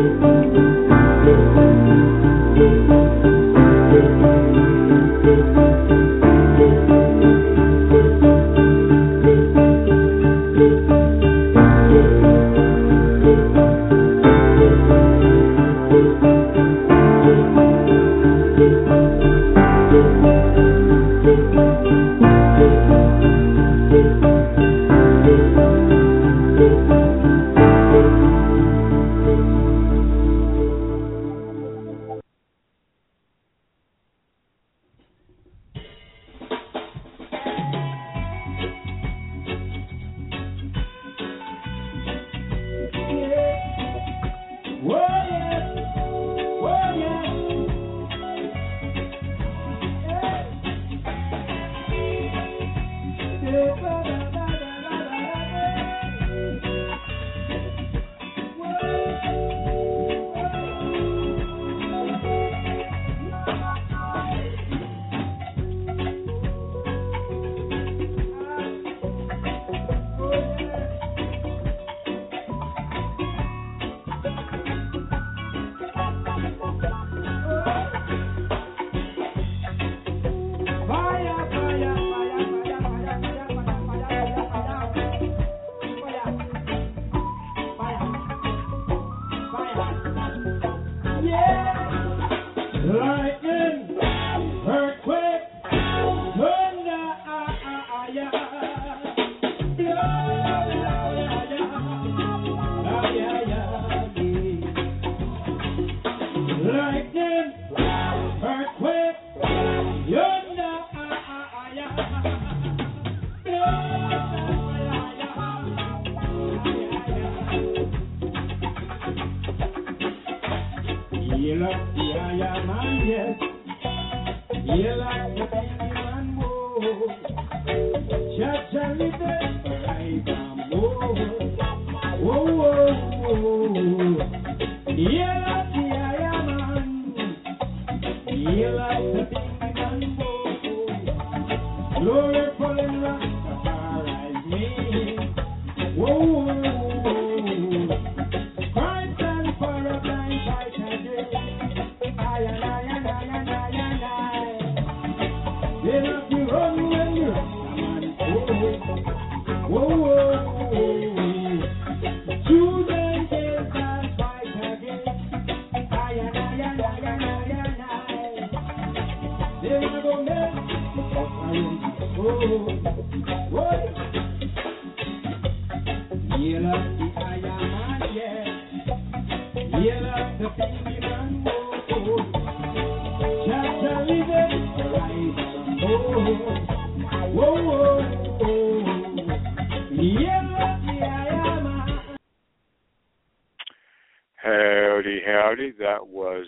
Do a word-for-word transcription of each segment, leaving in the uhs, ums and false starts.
Howdy, howdy. That was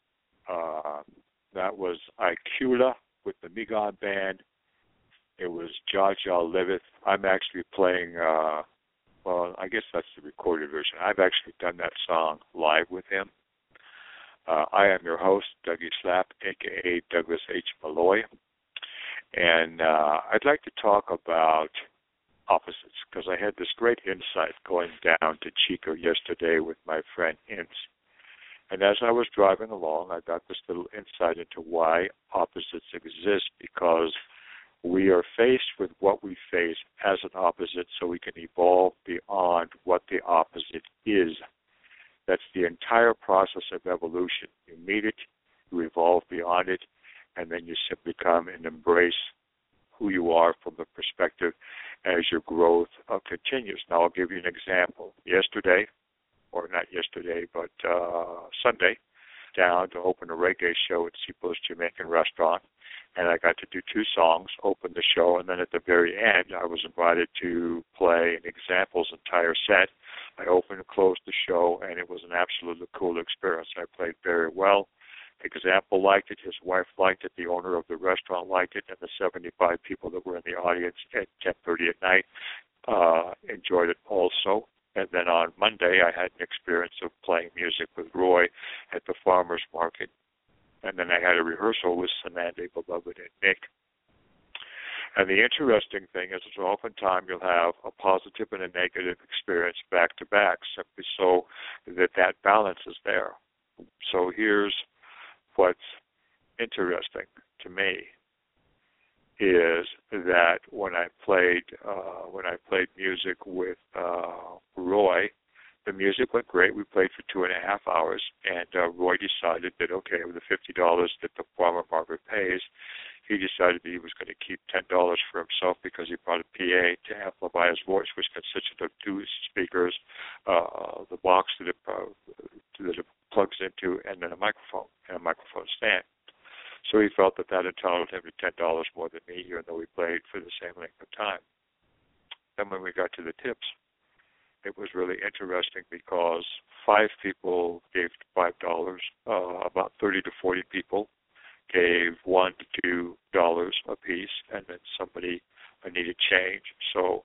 uh, that was Icula with the Migon Band. It was Jah Jah Liveth. I'm actually playing, uh, well, I guess that's the recorded version. I've actually done that song live with him. Uh, I am your host, Dougie Slap, a k a. Douglas H. Malloy. And uh, I'd like to talk about opposites, because I had this great insight going down to Chico yesterday with my friend Ince. And as I was driving along, I got this little insight into why opposites exist, because we are faced with what we face as an opposite so we can evolve beyond what the opposite is. That's the entire process of evolution. You meet it, you evolve beyond it, and then you simply come and embrace who you are from the perspective as your growth uh, continues. Now, I'll give you an example. Yesterday, or not yesterday, but uh, Sunday, down to open a reggae show at Sipo's Jamaican Restaurant, and I got to do two songs, open the show, and then at the very end, I was invited to play an Example's entire set. I opened and closed the show, and it was an absolutely cool experience. I played very well. Example liked it, his wife liked it, the owner of the restaurant liked it, and the seventy-five people that were in the audience at ten thirty at night uh, enjoyed it also. And then on Monday, I had an experience of playing music with Roy at the farmer's market. And then I had a rehearsal with Samantha, Beloved, and Nick. And the interesting thing is that oftentimes you'll have a positive and a negative experience back to back, simply so that that balance is there. So here's what's interesting to me is that when I played uh, when I played music with uh, Roy, the music went great. We played for two and a half hours, and uh, Roy decided that, okay, with the fifty dollars that the former barber pays, he decided that he was going to keep ten dollars for himself because he brought a P A to amplify his voice, which consisted of two speakers, uh, the box that it, uh, that it plugs into, and then a microphone and a microphone stand. So he felt that that entitled him to ten dollars more than me, even though we played for the same length of time. Then when we got to the tips, it was really interesting because five people gave five dollars, uh, about thirty to forty people gave one to two dollars apiece, and then somebody uh, needed change. So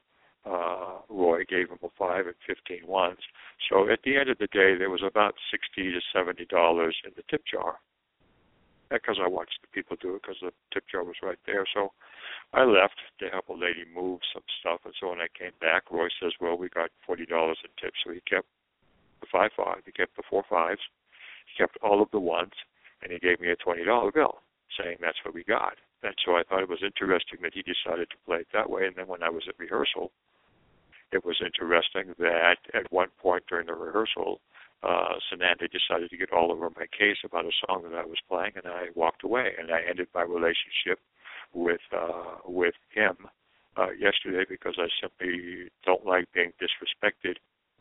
uh, Roy gave him a five and fifteen ones. So at the end of the day, there was about sixty to seventy dollars in the tip jar. Because I watched the people do it, because the tip jar was right there. So I left to help a lady move some stuff, and so when I came back, Roy says, well, we got forty dollars in tips. So he kept the five five, he kept the four fives, he kept all of the ones, and he gave me a twenty dollar bill, saying that's what we got. And so I thought it was interesting that he decided to play it that way. And then when I was at rehearsal, it was interesting that at one point during the rehearsal, Uh, Sananda decided to get all over my case about a song that I was playing, and I walked away. And I ended my relationship with uh, with him uh, yesterday because I simply don't like being disrespected.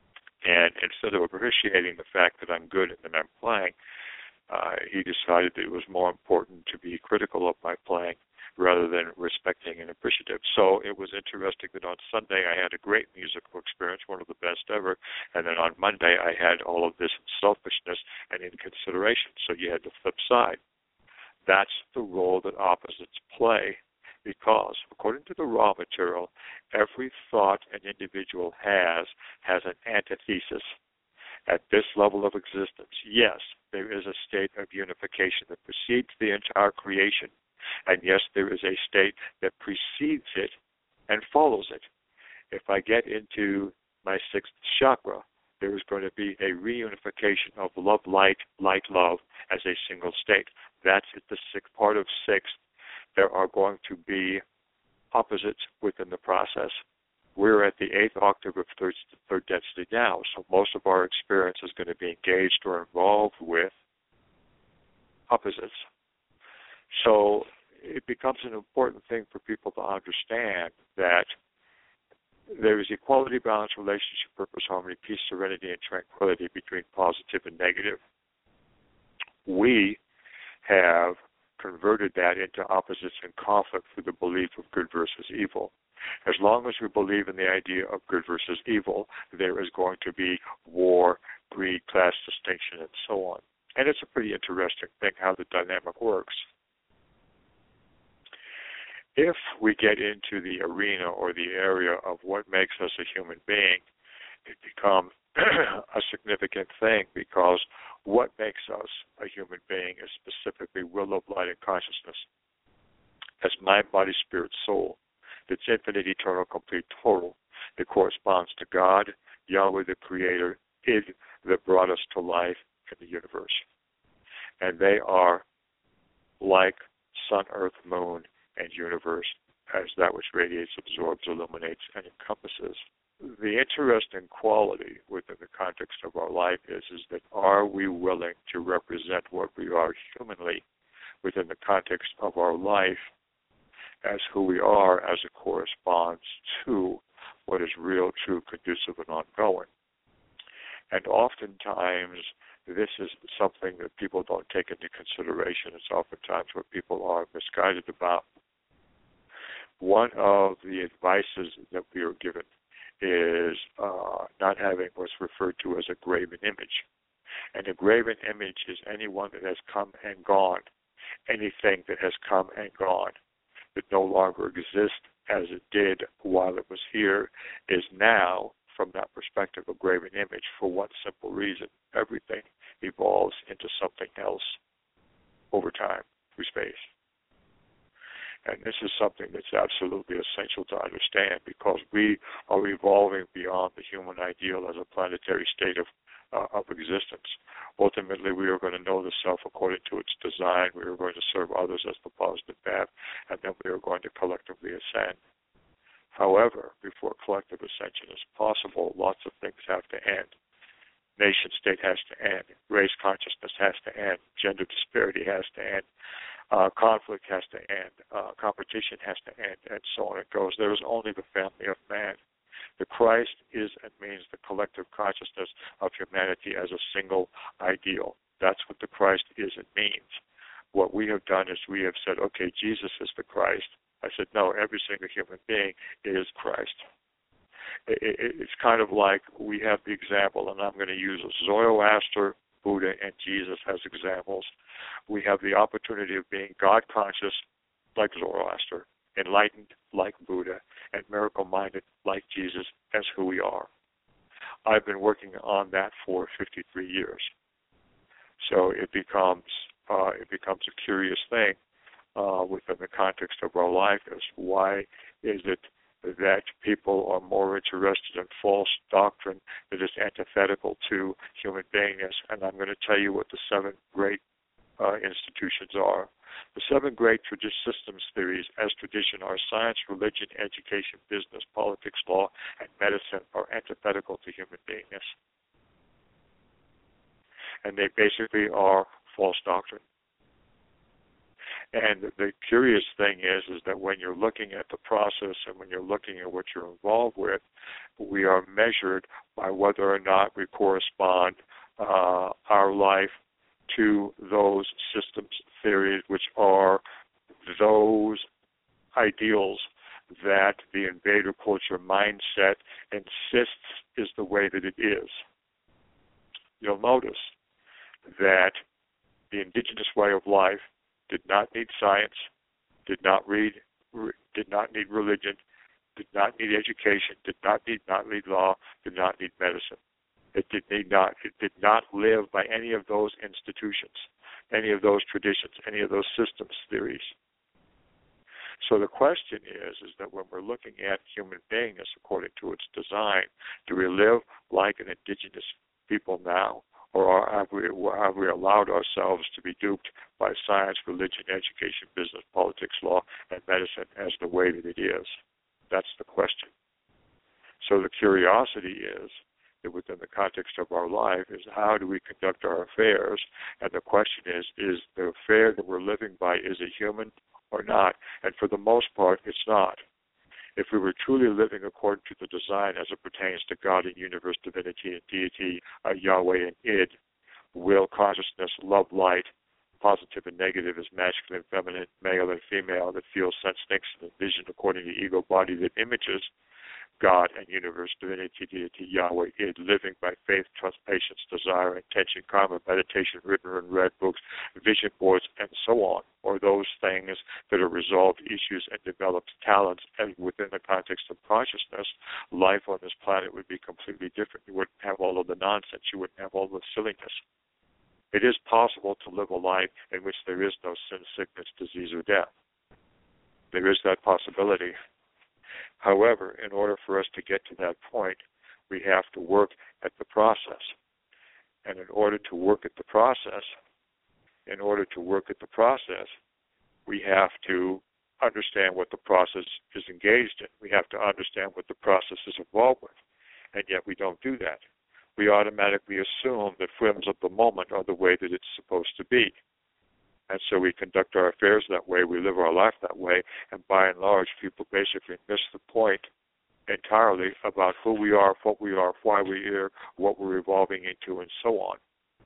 And instead of appreciating the fact that I'm good and that I'm playing, uh, he decided that it was more important to be critical of my playing rather than respecting and appreciative. So it was interesting that on Sunday I had a great musical experience, one of the best ever, and then on Monday I had all of this selfishness and inconsideration. So you had the flip side. That's the role that opposites play because, according to the raw material, every thought an individual has has an antithesis. At this level of existence, yes, there is a state of unification that precedes the entire creation. And yes, there is a state that precedes it and follows it. If I get into my sixth chakra, there is going to be a reunification of love, light, light, love as a single state. That's at the sixth part of sixth. There are going to be opposites within the process. We're at the eighth octave of third, third density now, so most of our experience is going to be engaged or involved with opposites. So it becomes an important thing for people to understand that there is equality, balance, relationship, purpose, harmony, peace, serenity, and tranquility between positive and negative. We have converted that into opposites and conflict through the belief of good versus evil. As long as we believe in the idea of good versus evil, there is going to be war, greed, class distinction, and so on. And it's a pretty interesting thing how the dynamic works. If we get into the arena or the area of what makes us a human being, it becomes a significant thing because what makes us a human being is specifically will, love, light, and consciousness as mind, body, spirit, soul. It's infinite, eternal, complete, total that corresponds to God, Yahweh, the Creator, id that brought us to life in the universe. And they are like sun, earth, moon, and universe as that which radiates, absorbs, illuminates, and encompasses. The interesting quality within the context of our life is, is that are we willing to represent what we are humanly within the context of our life as who we are as it corresponds to what is real, true, conducive, and ongoing. And oftentimes, this is something that people don't take into consideration. It's oftentimes what people are misguided about. One of the advices that we are given is uh, not having what's referred to as a graven image. And a graven image is anyone that has come and gone, anything that has come and gone, that no longer exists as it did while it was here, is now, from that perspective, a graven image for one simple reason. Everything evolves into something else over time, through space. And this is something that's absolutely essential to understand, because we are evolving beyond the human ideal as a planetary state of uh, of existence. Ultimately, we are going to know the self according to its design. We are going to serve others as the positive path, and then we are going to collectively ascend. However, before collective ascension is possible, lots of things have to end. Nation state has to end. Race consciousness has to end. Gender disparity has to end. Uh, conflict has to end. Uh, competition has to end, and so on it goes. There is only the family of man. The Christ is and means the collective consciousness of humanity as a single ideal. That's what the Christ is and means. What we have done is we have said, okay, Jesus is the Christ. I said, no, every single human being is Christ. It, it, it's kind of like we have the example, and I'm going to use Zoroaster, Buddha, and Jesus as examples. We have the opportunity of being God-conscious like Zoroaster, enlightened like Buddha, and miracle-minded like Jesus as who we are. I've been working on that for fifty-three years. So it becomes uh, it becomes a curious thing uh, within the context of our life as why is it that people are more interested in false doctrine that is antithetical to human beingness. And I'm going to tell you what the seven great uh, institutions are. The seven great tradition systems theories as tradition are science, religion, education, business, politics, law, and medicine are antithetical to human beingness. And they basically are false doctrine. And the curious thing is, is that when you're looking at the process and when you're looking at what you're involved with, we are measured by whether or not we correspond uh, our life to those systems theories, which are those ideals that the invader culture mindset insists is the way that it is. You'll notice that the indigenous way of life did not need science, did not read, did not need religion, did not need education, did not need not need law, did not need medicine. It did need not. It did not live by any of those institutions, any of those traditions, any of those systems theories. So the question is, is that when we're looking at human beingness according to its design, do we live like an indigenous people now? Or have we, have we allowed ourselves to be duped by science, religion, education, business, politics, law, and medicine as the way that it is? That's the question. So the curiosity is that within the context of our life is how do we conduct our affairs? And the question is, is the affair that we're living by, is it human or not? And for the most part, it's not. If we were truly living according to the design as it pertains to God and universe, divinity and deity, uh, Yahweh and Id, will, consciousness, love, light, positive and negative is masculine, feminine, male and female, that feels, sense, thinks, and vision according to the ego body that images God and universe, divinity, deity, Yahweh, Id, living by faith, trust, patience, desire, intention, karma, meditation, written and read books, vision boards, and so on, or those things that are resolved issues and developed talents, and within the context of consciousness, life on this planet would be completely different. You wouldn't have all of the nonsense. You wouldn't have all the silliness. It is possible to live a life in which there is no sin, sickness, disease, or death. There is that possibility. However, in order for us to get to that point, we have to work at the process. And in order to work at the process, in order to work at the process, we have to understand what the process is engaged in. We have to understand what the process is involved with. And yet we don't do that. We automatically assume that whims of the moment are the way that it's supposed to be. And so we conduct our affairs that way, we live our life that way, and by and large, people basically miss the point entirely about who we are, what we are, why we're here, what we're evolving into, and so on.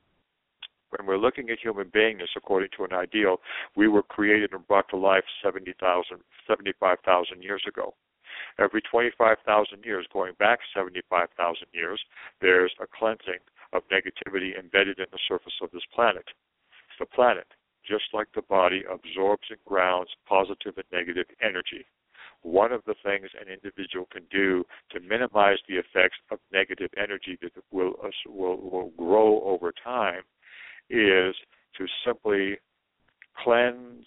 When we're looking at human beingness according to an ideal, we were created and brought to life seventy thousand, seventy-five thousand years ago. Every twenty-five thousand years, going back seventy-five thousand years, there's a cleansing of negativity embedded in the surface of this planet. The planet, just like the body, absorbs and grounds positive and negative energy. One of the things an individual can do to minimize the effects of negative energy that will, uh, will, will grow over time is to simply cleanse the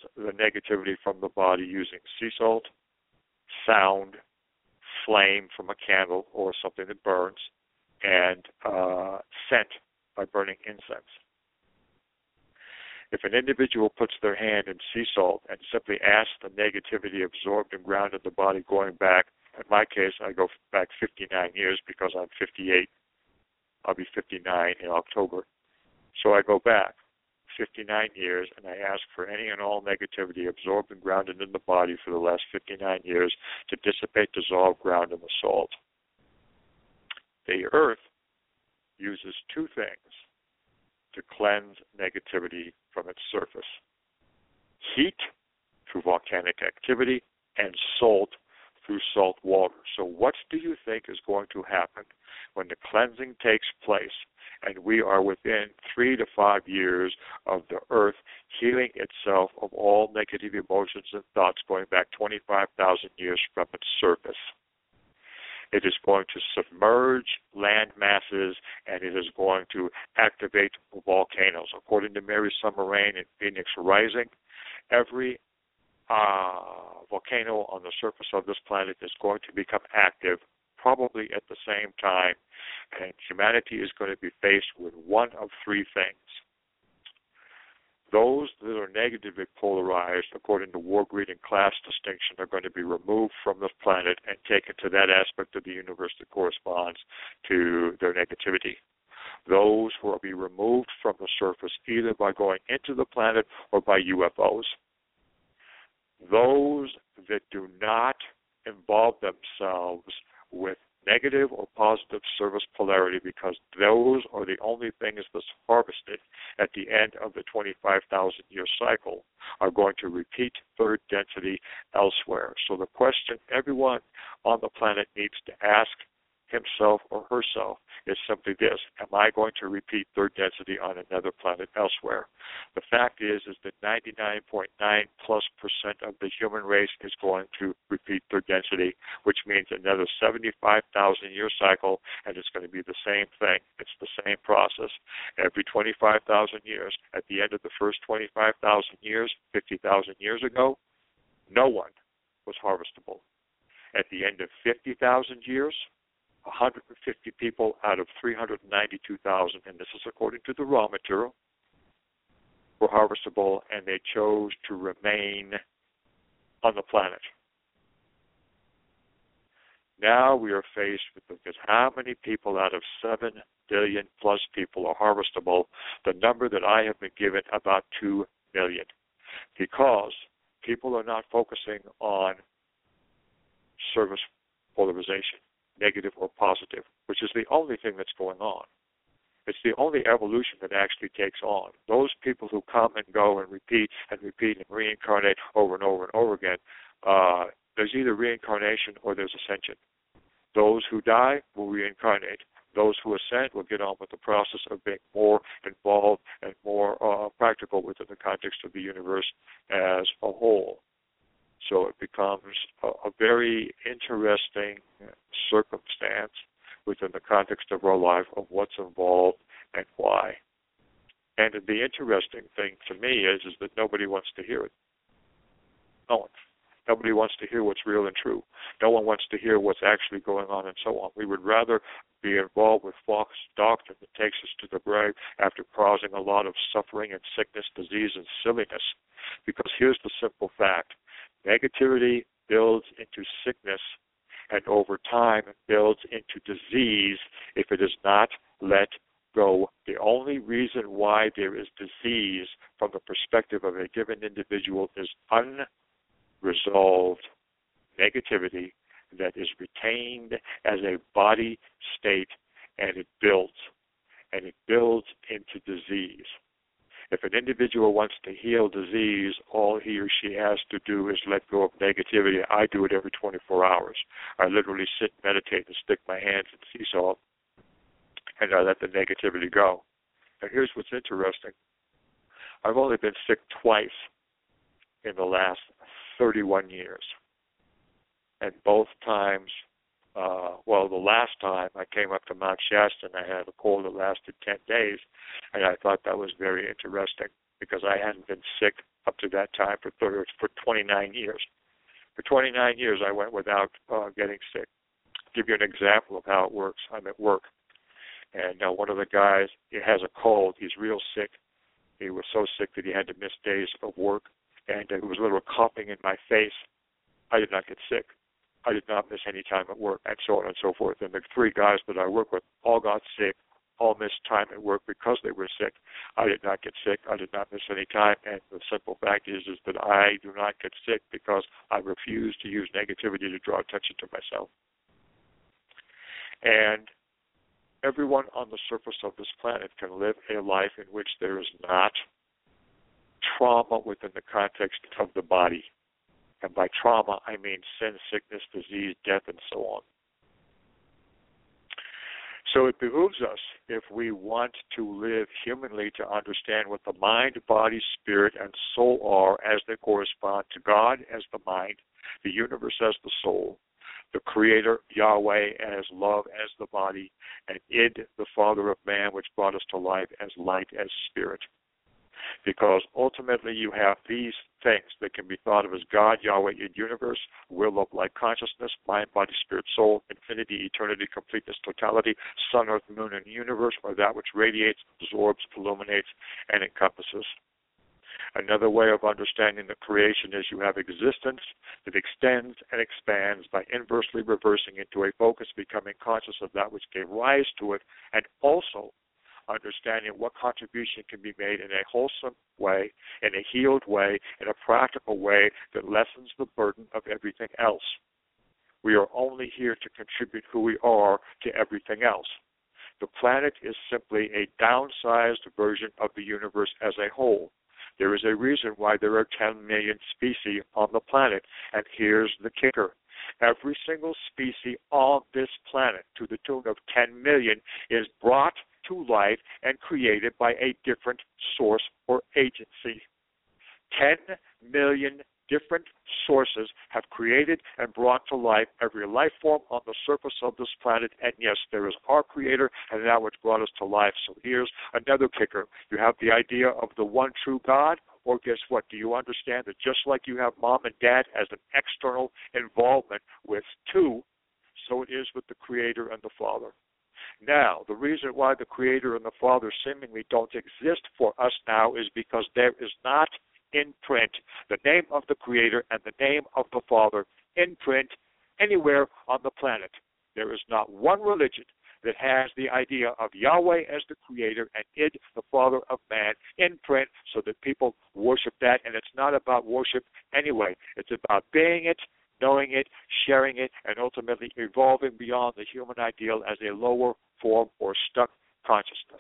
negativity from the body using sea salt, sound, flame from a candle or something that burns, and uh, scent by burning incense. If an individual puts their hand in sea salt and simply asks the negativity absorbed and ground in the body going back, in my case, I go back fifty-nine years because I'm fifty-eight. I'll be fifty-nine in October. So I go back fifty-nine years and I ask for any and all negativity absorbed and grounded in the body for the last fifty-nine years to dissipate, dissolve, ground in the salt. The earth uses two things to cleanse negativity from its surface: heat through volcanic activity and salt through salt water. So what do you think is going to happen when the cleansing takes place and we are within three to five years of the earth healing itself of all negative emotions and thoughts going back twenty-five thousand years from its surface? It is going to submerge land masses, and it is going to activate volcanoes. According to Mary Summer Rain in Phoenix Rising, every uh, volcano on the surface of this planet is going to become active probably at the same time, and humanity is going to be faced with one of three things. Those that are negatively polarized, according to war, greed, and class distinction, are going to be removed from this planet and taken to that aspect of the universe that corresponds to their negativity. Those will be removed from the surface either by going into the planet or by U F Os. Those that do not involve themselves with negative or positive service polarity, because those are the only things that's harvested at the end of the twenty-five thousand year cycle, are going to repeat third density elsewhere. So the question everyone on the planet needs to ask himself or herself is simply this: am I going to repeat third density on another planet elsewhere? The fact is is that ninety-nine point nine plus percent of the human race is going to repeat third density, which means another seventy-five thousand year cycle, and it's going to be the same thing. It's the same process. Every twenty-five thousand years, at the end of the first twenty-five thousand years, fifty thousand years ago, no one was harvestable. At the end of fifty thousand years, one hundred fifty people out of three hundred ninety-two thousand, and this is according to the raw material, were harvestable, and they chose to remain on the planet. Now we are faced with because how many people out of seven billion plus people are harvestable? The number that I have been given, about two million, because people are not focusing on service polarization, negative or positive, which is the only thing that's going on. It's the only evolution that actually takes on. Those people who come and go and repeat and repeat and reincarnate over and over and over again, uh, there's either reincarnation or there's ascension. Those who die will reincarnate. Those who ascend will get on with the process of being more involved and more uh, practical within the context of the universe as a whole. So it becomes a, a very interesting circumstance within the context of our life of what's involved and why. And the interesting thing to me is, is that nobody wants to hear it. No one. Nobody wants to hear what's real and true. No one wants to hear what's actually going on and so on. We would rather be involved with false doctrine that takes us to the grave after causing a lot of suffering and sickness, disease, and silliness. Because here's the simple fact. Negativity builds into sickness, and over time it builds into disease if it is not let go. The only reason why there is disease from the perspective of a given individual is unresolved negativity that is retained as a body state, and it builds, and it builds into disease. If an individual wants to heal disease, all he or she has to do is let go of negativity. I do it every twenty-four hours. I literally sit, meditate, and stick my hands in sea salt, and I let the negativity go. Now, here's what's interesting. I've only been sick twice in the last thirty-one years, and both times Uh, well, the last time I came up to Mount Shasta and I had a cold that lasted ten days, and I thought that was very interesting because I hadn't been sick up to that time for thirty, for twenty-nine years. For twenty-nine years, I went without uh, getting sick. I'll give you an example of how it works. I'm at work, and uh, one of the guys, he has a cold. He's real sick. He was so sick that he had to miss days of work, and uh, it was a little coughing in my face. I did not get sick. I did not miss any time at work, and so on and so forth. And the three guys that I work with all got sick, all missed time at work because they were sick. I did not get sick. I did not miss any time. And the simple fact is, is that I do not get sick because I refuse to use negativity to draw attention to myself. And everyone on the surface of this planet can live a life in which there is not trauma within the context of the body. And by trauma, I mean sin, sickness, disease, death, and so on. So it behooves us, if we want to live humanly, to understand what the mind, body, spirit, and soul are as they correspond to God as the mind, the universe as the soul, the Creator, Yahweh, as love as the body, and Id, the Father of man, which brought us to life, as light, as spirit. Because ultimately you have these things that can be thought of as God, Yahweh, Id, universe, will of light consciousness, mind, body, spirit, soul, infinity, eternity, completeness, totality, sun, earth, moon, and universe, or that which radiates, absorbs, illuminates, and encompasses. Another way of understanding the creation is you have existence that extends and expands by inversely reversing into a focus, becoming conscious of that which gave rise to it, and also understanding what contribution can be made in a wholesome way, in a healed way, in a practical way that lessens the burden of everything else. We are only here to contribute who we are to everything else. The planet is simply a downsized version of the universe as a whole. There is a reason why there are ten million species on the planet, and here's the kicker. Every single species on this planet, to the tune of ten million, is brought to life and created by a different source or agency. ten million different sources have created and brought to life every life form on the surface of this planet, and yes, there is our Creator and that which brought us to life. So here's another kicker. You have the idea of the one true God, or guess what? Do you understand that just like you have mom and dad as an external involvement with two, so it is with the Creator and the Father. Now, the reason why the Creator and the Father seemingly don't exist for us now is because there is not in print the name of the Creator and the name of the Father in print anywhere on the planet. There is not one religion that has the idea of Yahweh as the Creator and Id, the Father of man, in print so that people worship that. And it's not about worship anyway. It's about being it, knowing it, sharing it, and ultimately evolving beyond the human ideal as a lower form or stuck consciousness.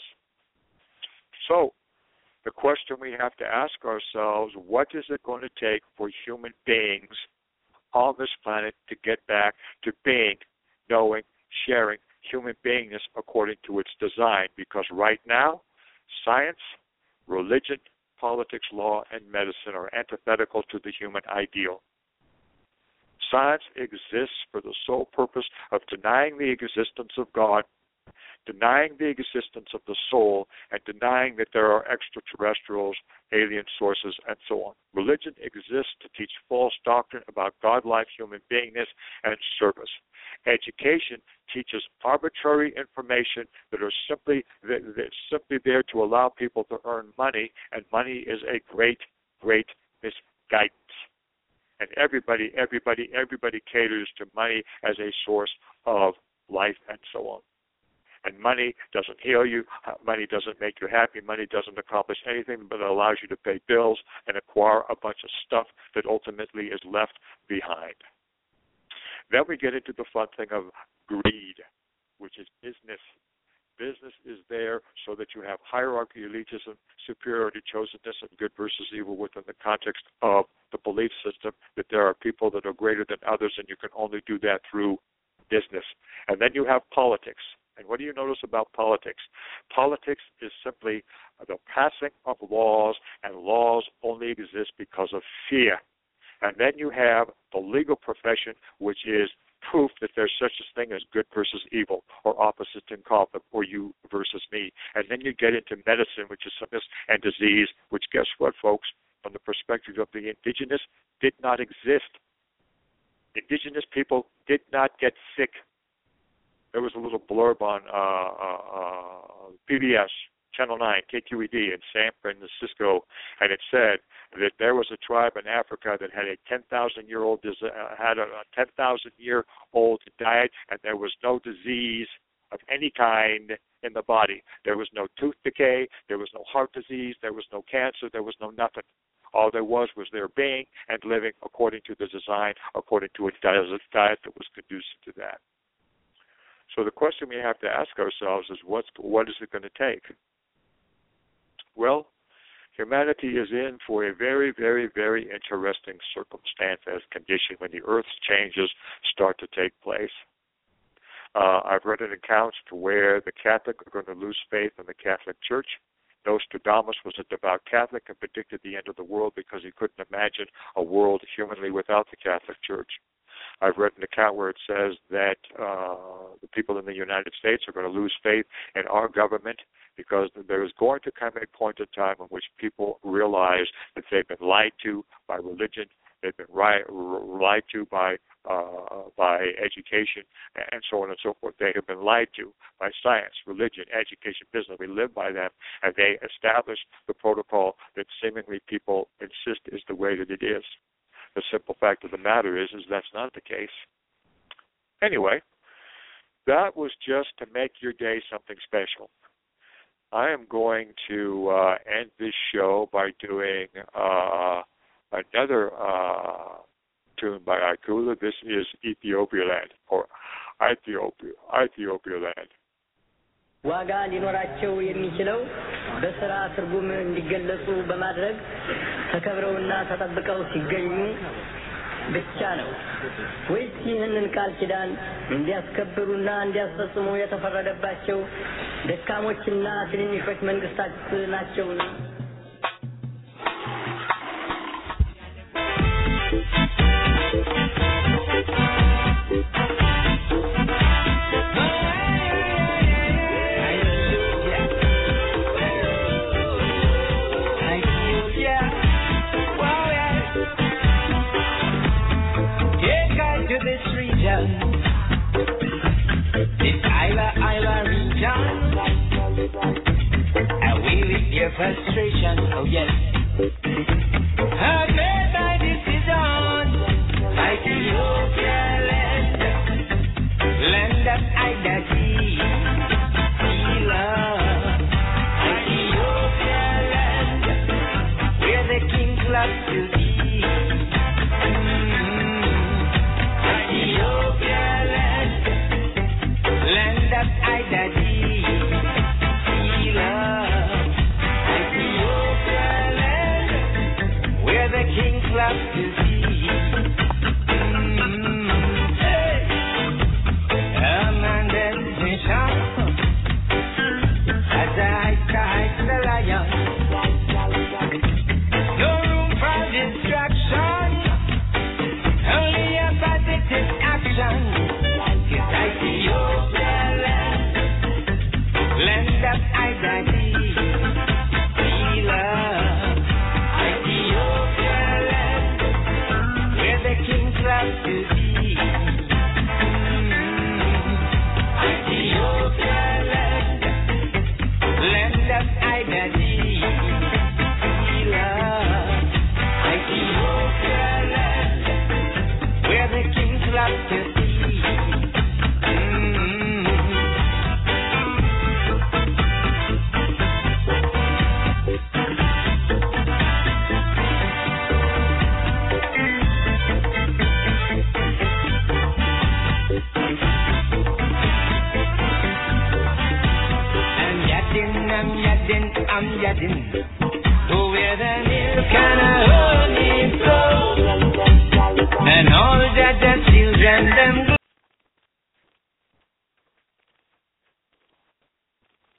So, the question we have to ask ourselves, what is it going to take for human beings on this planet to get back to being, knowing, sharing human beingness according to its design? Because right now, science, religion, politics, law, and medicine are antithetical to the human ideal. Science exists for the sole purpose of denying the existence of God, denying the existence of the soul, and denying that there are extraterrestrials, alien sources, and so on. Religion exists to teach false doctrine about God-like human beingness and service. Education teaches arbitrary information that are simply that, that's simply there to allow people to earn money, and money is a great, great misguidance. And everybody, everybody, everybody caters to money as a source of life and so on. And money doesn't heal you. Money doesn't make you happy. Money doesn't accomplish anything, but it allows you to pay bills and acquire a bunch of stuff that ultimately is left behind. Then we get into the fun thing of greed, which is business. Business is there so that you have hierarchy, elitism, superiority, chosenness, and good versus evil within the context of the belief system that there are people that are greater than others, and you can only do that through business. And then you have politics. And what do you notice about politics? Politics is simply the passing of laws, and laws only exist because of fear. And then you have the legal profession, which is proof that there's such a thing as good versus evil, or opposites in conflict, or you versus me. And then you get into medicine, which is sickness and disease, which, guess what, folks, from the perspective of the indigenous, did not exist. Indigenous people did not get sick. There was a little blurb on uh, uh, uh, P B S, Channel nine, K Q E D in San Francisco, and it said that there was a tribe in Africa that had a ten thousand year old uh, had a, a ten thousand year old diet, and there was no disease of any kind in the body. There was no tooth decay, there was no heart disease, there was no cancer, there was no nothing. All there was was their being and living according to the design, according to a diet that was conducive to that. So the question we have to ask ourselves is, what's, what is it going to take? Well, humanity is in for a very, very, very interesting circumstance as condition when the Earth's changes start to take place. Uh, I've read an account to where the Catholic are going to lose faith in the Catholic Church. Nostradamus was a devout Catholic and predicted the end of the world because he couldn't imagine a world humanly without the Catholic Church. I've read an account where it says that uh, the people in the United States are going to lose faith in our government because there is going to come a point in time in which people realize that they've been lied to by religion, they've been ri- lied to by uh, by education, and so on and so forth. They have been lied to by science, religion, education, business. We live by them, and they establish the protocol that seemingly people insist is the way that it is. The simple fact of the matter is, is that's not the case. Anyway, that was just to make your day something special. I am going to uh, end this show by doing uh, another uh, tune by Akula. This is Ethiopia Land, or Ethiopia, Ethiopia Land. ዋጋ ሊኖራቸው የሚችለው በስራ ትርጉም እንዲገለጹ በማድረግ ተከብረውና ተጠብቀው ሲገኙ ብቻ ነው። ወይስ ይህንን ቃል ኪዳን እንዲያስከብሩና እንዲያስፈጽሙ የተፈረደባቸው ደካሞችና ትንንሾች መንግስታት ናቸውና? Frustration, oh yes. I made my decision. Ethiopia land, land of identity, love. Ethiopia land, where the kings love to be. Mm-hmm. Ethiopia land, land of identity, love. The king's love to see. Mm-hmm. Hey. Emancipation. As I strike the lion. No room for distraction. Only a positive action. It's Ethiopia land. Land of identity. We love. Love to see. Mm-hmm. Ethiopia land, land of identity, love. Ethiopia land, where the kings love to see. Mm-hmm. I'm yadding, I'm yadding.